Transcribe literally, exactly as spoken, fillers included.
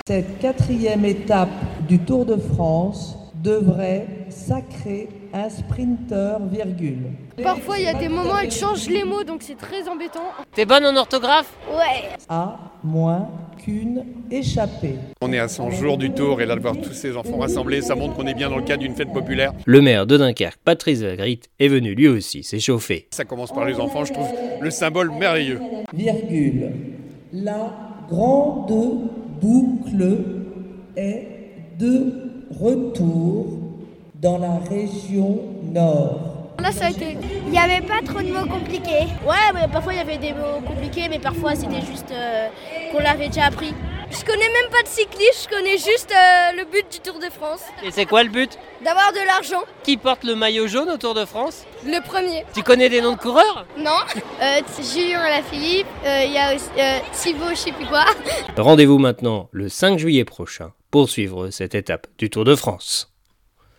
Cette quatrième étape du Tour de France devrait sacrer un sprinter, virgule. Parfois, il y a des moments où elle change les mots, donc c'est très embêtant. T'es bonne en orthographe ? Ouais. À moins qu'une échappée. On est à cent jours du Tour et là de voir tous ces enfants rassemblés, ça montre qu'on est bien dans le cadre d'une fête populaire. Le maire de Dunkerque, Patrice Vergrit, est venu lui aussi s'échauffer. Ça commence par les enfants, je trouve le symbole merveilleux. Virgule. La grande boucle est de retour dans la région nord. Là, ça a été... Il n'y avait pas trop de mots compliqués. Ouais, mais parfois il y avait des mots compliqués, mais parfois c'était juste euh, qu'on l'avait déjà appris. Je connais même pas de cyclisme, je connais juste euh, le but du Tour de France. Et c'est quoi le but ? D'avoir de l'argent. Qui porte le maillot jaune au Tour de France ? Le premier. Tu connais des noms de coureurs ? Non. Euh, Julien Alaphilippe, il euh, y a aussi euh, Thibaut, je sais plus quoi. Rendez-vous maintenant le cinq juillet prochain pour suivre cette étape du Tour de France.